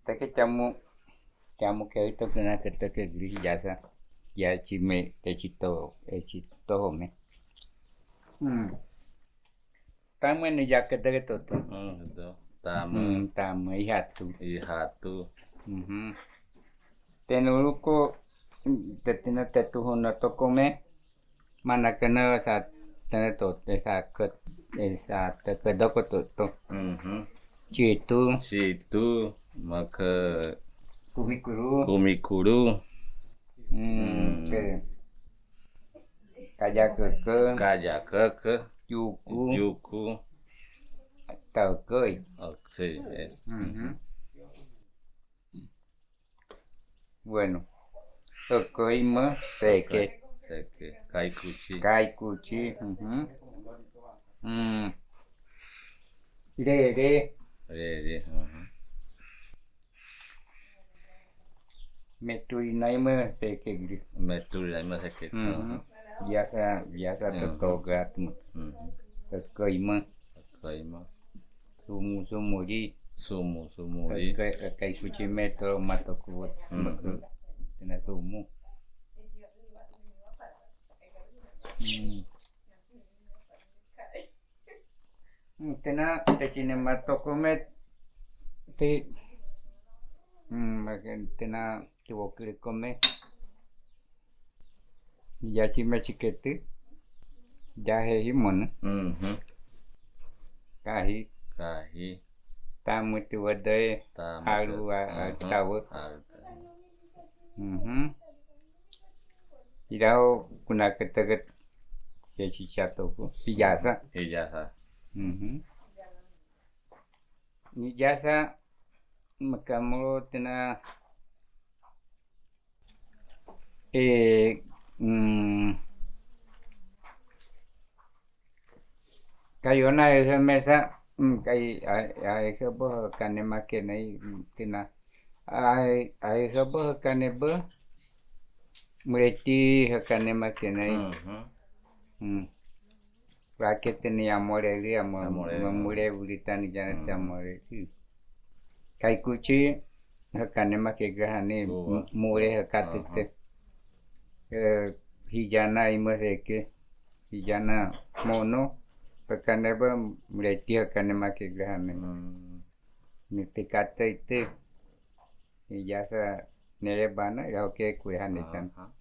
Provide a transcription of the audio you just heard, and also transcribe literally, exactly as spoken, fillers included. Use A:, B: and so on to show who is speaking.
A: take camu camu que ahorita que na que te que gris ya sa ya chime te chito e chito me mm tamu ni ya que te to to
B: Hmm, itu. Tamu
A: mm tamu ya tu
B: ihatu.
A: mhm tenuruko te tina te tu hono to come mana kana sa tena to te sa que esa te que do ko to to
B: Mhm.
A: chitu
B: Situ maka
A: kumikuru
B: kumikuru.
A: mm ke kaya ke ke
B: Kajaka
A: yuku
B: yuku.
A: tờ cười
B: Oh, sí, es.
A: Ujú. Bueno, tờ cười mơ tệ kê
B: Seke kaikuchi.
A: cai cu chi ujú. Mm. Rê rê
B: Re re. Mhm.
A: mẹ tui nói mơ tệ kê gri
B: Metul ay masakit.
A: Ujú. Biasa biasa tờ
B: Mhm.
A: to gat mơ
B: Mhm.
A: tờ cười mơ
B: Kay mo.
A: sumu sumu di
B: Sumu
A: tờ
B: sumuri.
A: cây cây cu chi mẹ tờ mà tờ cu mơ cơ tờ na sumu Mm. Mm, tena te cinematografía te mm tena tuvo que comer ya si me chiquete ya he himon
B: Mhm.
A: kahi
B: Kahi
A: tamu tu wade
B: tamu.
A: haru a tawo
B: Haru.
A: mhm irao kuna ketaget se chichato ko pijasa
B: Ijasa.
A: mhm ni jasa makamulo tena eh mm kayona esa mesa kay ay habo kanema kenai tina ay ay habo kaneba mureti kanema kenai
B: Mhm.
A: hmm rakete ni amore ri
B: Amore.
A: amore buritani janate amore kay kuchi kanema ke grahane
B: Tua.
A: mure hakatete eh hijana imase hijana mono pekaneba mureti kanema ke grahane
B: Hmm.
A: nitikate ite ijasa nere bana ya ke kuhane chan
B: Aha.